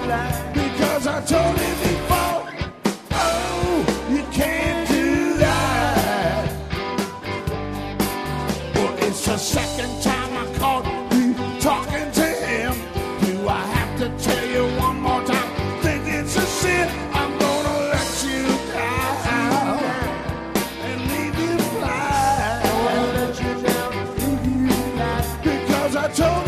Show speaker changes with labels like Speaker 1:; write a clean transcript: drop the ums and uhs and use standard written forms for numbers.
Speaker 1: because I told him before, oh, you can't do that. Well, it's the second time I caught you talking to him. Do I have to tell you one more time? Think it's a sin. I'm gonna let you down and leave you fly. Because I told